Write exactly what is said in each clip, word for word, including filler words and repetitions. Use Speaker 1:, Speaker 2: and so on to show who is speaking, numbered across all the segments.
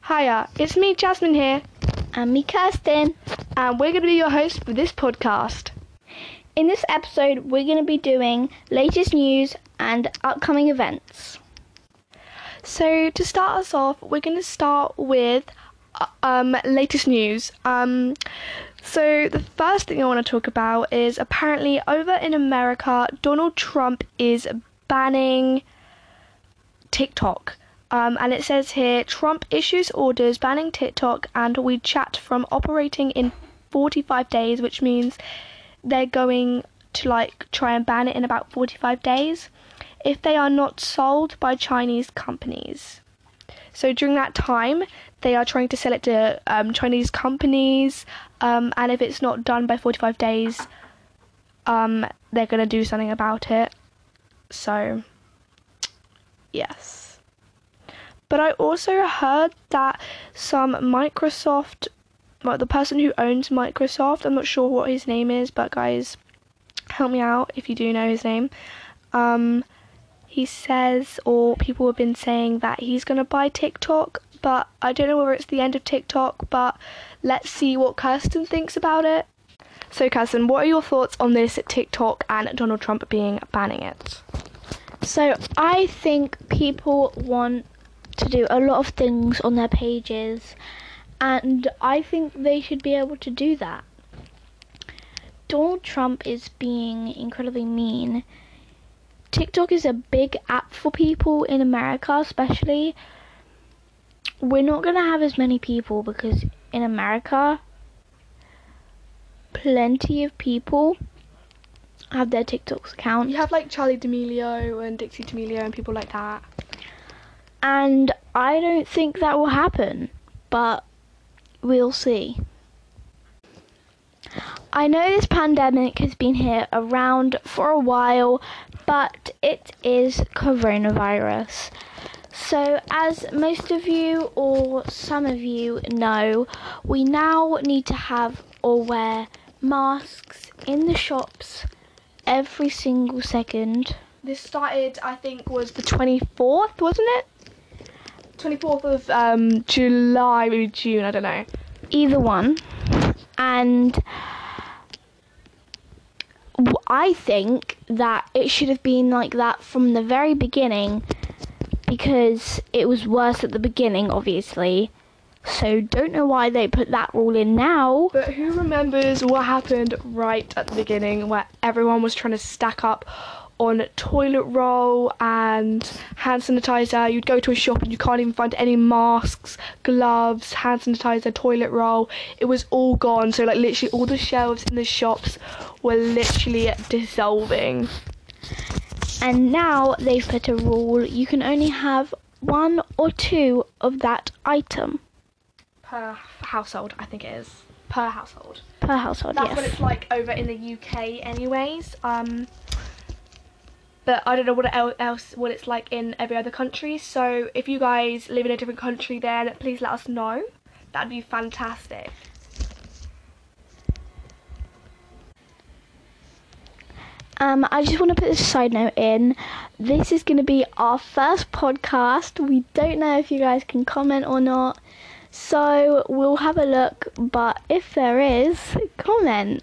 Speaker 1: Hiya, it's me, Jasmine here,
Speaker 2: And me, Kirsten.
Speaker 1: and we're going to be your host for this podcast.
Speaker 2: In this episode, we're going to be doing latest news and upcoming events.
Speaker 1: So to start us off, we're going to start with uh, um, latest news. Um, so the first thing I want to talk about is apparently over in America, Donald Trump is banning TikTok. Um, and it says here, Trump issues orders banning TikTok and WeChat from operating in forty-five days, which means they're going to like try and ban it in about forty-five days if they are not sold by Chinese companies. So during that time, they are trying to sell it to um, Chinese companies, um, and if it's not done by forty-five days, um, they're going to do something about it. So, yes. But I also heard that some Microsoft, well, the person who owns Microsoft, I'm not sure what his name is, but guys, help me out if you do know his name. Um, he says, or people have been saying that he's going to buy TikTok, but I don't know whether it's the end of TikTok, but let's see what Kirsten thinks about it. So Kirsten, what are your thoughts on this TikTok and Donald Trump being banning it?
Speaker 2: So I think people want to do a lot of things on their pages, and I think they should be able to do that. Donald Trump is being incredibly mean. TikTok is a big app for people in America, especially. We're not going to have as many people because in America, plenty of people have their TikTok account.
Speaker 1: You have like Charlie D'Amelio and Dixie D'Amelio and people like that.
Speaker 2: And I don't think that will happen, but we'll see. I know this pandemic has been here around for a while, but it is coronavirus. So as most of you or some of you know, we now need to have or wear masks in the shops every single second.
Speaker 1: This started, I think, was the twenty-fourth, wasn't it? twenty-fourth of um, July, maybe June, I don't know.
Speaker 2: Either one. And I think that it should have been like that from the very beginning, because it was worse at the beginning, obviously. So don't know why they put that rule in now.
Speaker 1: But who remembers what happened right at the beginning where everyone was trying to stack up on toilet roll and hand sanitizer? You'd go to a shop and you can't even find any masks, gloves, hand sanitizer, toilet roll. It was all gone. So like literally all the shelves in the shops were literally dissolving.
Speaker 2: And now they've put a rule, you can only have one or two of that item.
Speaker 1: Per household, I think it is. Per household.
Speaker 2: Per household,
Speaker 1: That's
Speaker 2: yes.
Speaker 1: what it's like over in the U K anyways. Um, but I don't know what else what it's like in every other country. So if you guys live in a different country, then please let us know. That'd be fantastic.
Speaker 2: Um, I just want to put this side note in. This is going to be our first podcast. We don't know if you guys can comment or not. So we'll have a look. But if there is, comment.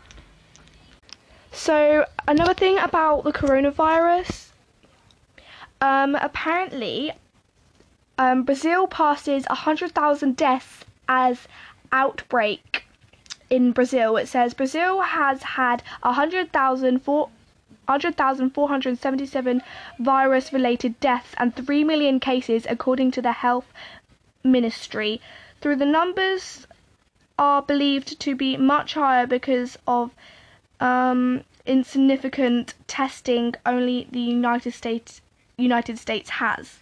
Speaker 1: So another thing about the coronavirus, um, apparently um, Brazil passes one hundred thousand deaths as outbreak in Brazil. It says Brazil has had one hundred thousand four hundred seventy-seven virus-related deaths and three million cases, according to the health ministry. Through the numbers are believed to be much higher because of um, insignificant testing only the United States United States has.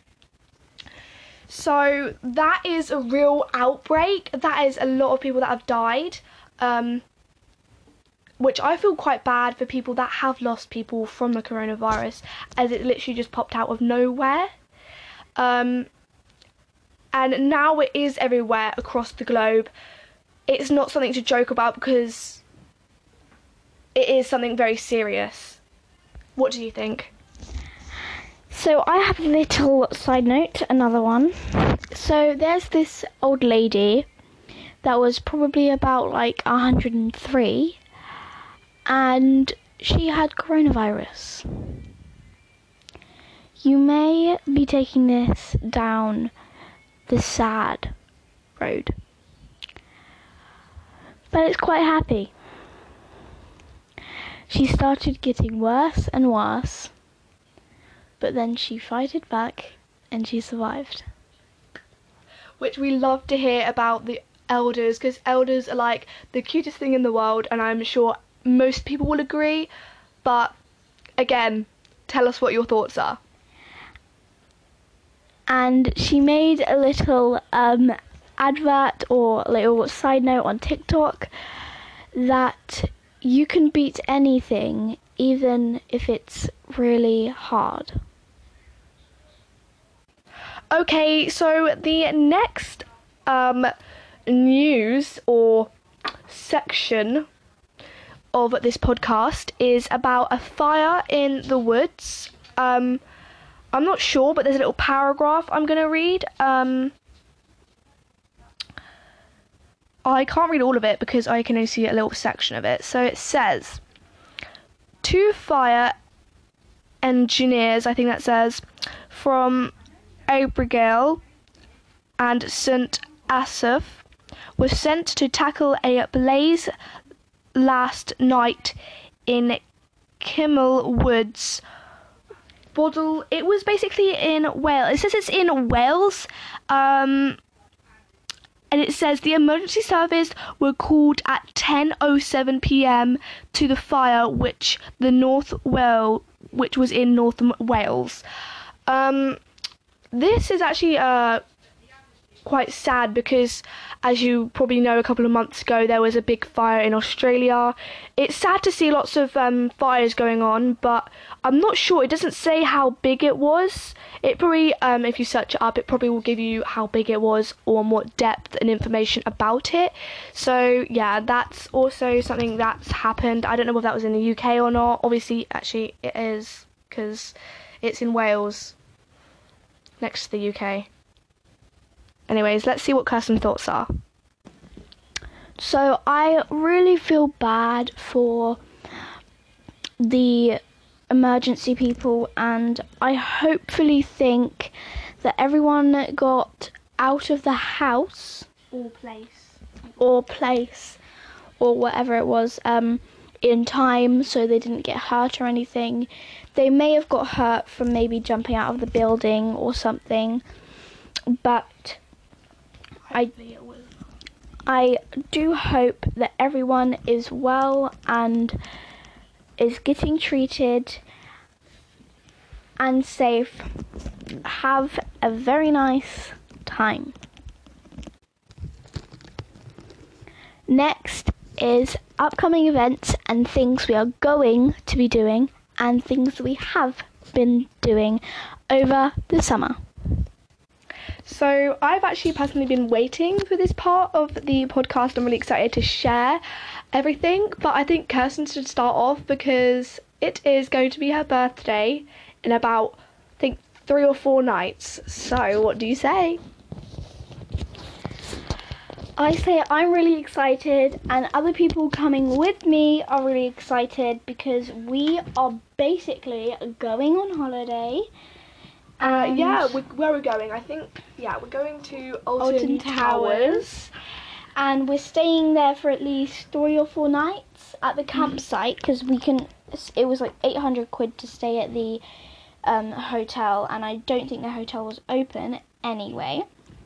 Speaker 1: So that is a real outbreak. That is a lot of people that have died, um, which I feel quite bad for people that have lost people from the coronavirus, as it literally just popped out of nowhere. Um, and now it is everywhere across the globe. It's not something to joke about because it is something very serious. What do you think?
Speaker 2: So I have a little side note, another one. So there's this old lady that was probably about like one hundred three, and she had coronavirus. You may be taking this down the sad road, but it's quite happy. She started getting worse and worse, but then she fighted back and she survived.
Speaker 1: Which we love to hear about the elders, because elders are like the cutest thing in the world, and I'm sure most people will agree. But again, tell us what your thoughts are.
Speaker 2: And she made a little um, advert or little side note on TikTok that you can beat anything, even if it's really hard.
Speaker 1: Okay, so the next um, news or section of this podcast is about a fire in the woods. Um, I'm not sure, but there's a little paragraph I'm going to read. Um, I can't read all of it because I can only see a little section of it. So it says, two fire engineers, I think that says, from Abigail and Saint Asaph were sent to tackle a blaze last night in Kimmel Woods. Bodle. It was basically in Wales. It says it's in Wales. Um, and it says the emergency service were called at ten oh seven p.m. to the fire, which the North Wales, which was in North Wales. Um, this is actually uh quite sad because, as you probably know, a couple of months ago there was a big fire in Australia. It's sad to see lots of um, fires going on, but I'm not sure. It doesn't say how big it was. It probably, um, if you search it up, it probably will give you how big it was or more depth and information about it. So yeah, that's also something that's happened. I don't know if that was in the U K or not. Obviously, actually it is, because it's in Wales, next to the U K. Anyways, let's see what Kirsten's thoughts are.
Speaker 2: So I really feel bad for the emergency people, and I hopefully think that everyone got out of the house
Speaker 1: Or place.
Speaker 2: or place or whatever it was um, in time, so they didn't get hurt or anything. They may have got hurt from maybe jumping out of the building or something, but I, I do hope that everyone is well and is getting treated and safe. Have a very nice time. Next is upcoming events and things we are going to be doing and things we have been doing over the summer.
Speaker 1: So I've actually personally been waiting for this part of the podcast. I'm really excited to share everything, but I think Kirsten should start off because it is going to be her birthday in about, I think, three or four nights. So what do you say?
Speaker 2: I say I'm really excited, and other people coming with me are really excited because we are basically going on holiday.
Speaker 1: Uh,
Speaker 2: And
Speaker 1: yeah, we, where we're going, I think, yeah, we're going to Alton,
Speaker 2: Alton
Speaker 1: Towers.
Speaker 2: Towers. And we're staying there for at least three or four nights at the campsite because we can. It was like eight hundred quid to stay at the um, hotel, and I don't think the hotel was open anyway.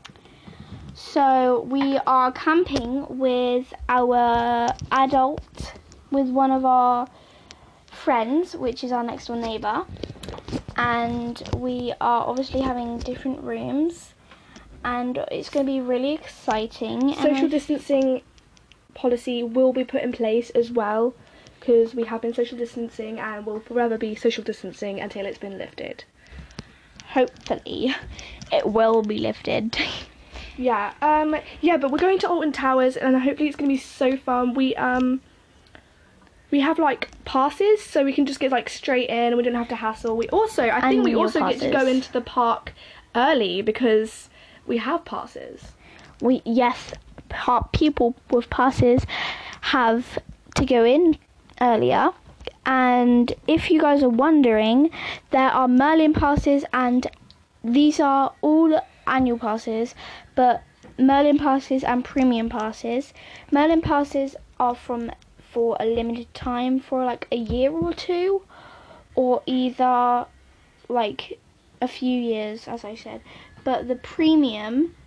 Speaker 2: So we are camping with our adult, with one of our friends, which is our next door neighbour, and we are obviously having different rooms, and it's going to be really exciting.
Speaker 1: Social distancing policy will be put in place as well, because we have been social distancing and will forever be social distancing until it's been lifted.
Speaker 2: Hopefully it will be lifted.
Speaker 1: Yeah, um, yeah, but we're going to Alton Towers, and hopefully it's going to be so fun. We, um, we we have like passes, so we can just get like straight in and we don't have to hassle. We also, I think
Speaker 2: And
Speaker 1: we
Speaker 2: meal
Speaker 1: also get to go
Speaker 2: passes.
Speaker 1: into the park early because we have passes.
Speaker 2: We yes, pa- people with passes have to go in earlier. And if you guys are wondering, there are Merlin passes, and these are all annual passes, but Merlin passes and premium passes. Merlin passes are from for a limited time, for like a year or two, or either like a few years, as I said. But the premium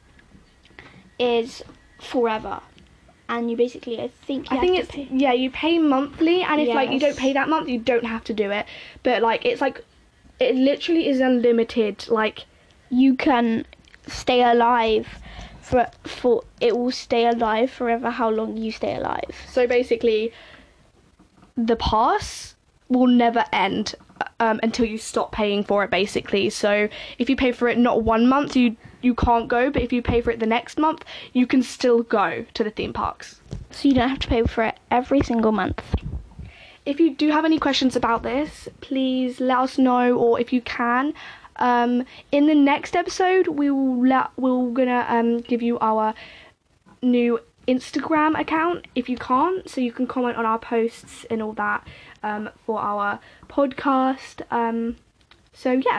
Speaker 2: is forever, and you basically, I think, you
Speaker 1: I think
Speaker 2: have
Speaker 1: it's
Speaker 2: to pay.
Speaker 1: yeah, you pay monthly, and if like you don't
Speaker 2: Yes.
Speaker 1: pay that month, you don't have to do it. But like it's like it literally is unlimited. Like
Speaker 2: You can stay alive for for it will stay alive forever. How long you stay alive?
Speaker 1: so basically, the pass will never end um, until you stop paying for it. Basically, so if you pay for it not one month, you you can't go. But if you pay for it the next month, you can still go to the theme parks.
Speaker 2: So you don't have to pay for it every single month.
Speaker 1: If you do have any questions about this, please let us know, or if you can, um, in the next episode, we will let we're gonna um give you our new Instagram account if you can't, so you can comment on our posts and all that um for our podcast. Um, so yeah,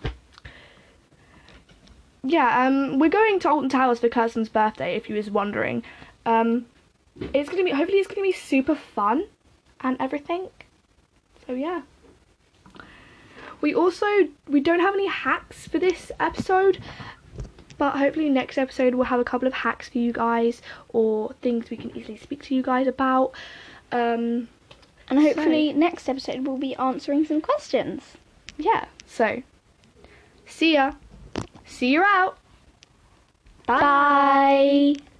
Speaker 1: yeah. Um, we're going to Alton Towers for Kirsten's birthday. If you was wondering, um, it's gonna be hopefully it's gonna be super fun and everything. So yeah. We also we don't have any hacks for this episode, but hopefully next episode we'll have a couple of hacks for you guys, or things we can easily speak to you guys about. Um,
Speaker 2: And hopefully next episode we'll be answering some questions.
Speaker 1: yeah. So see ya. See you out. Bye.
Speaker 2: Bye.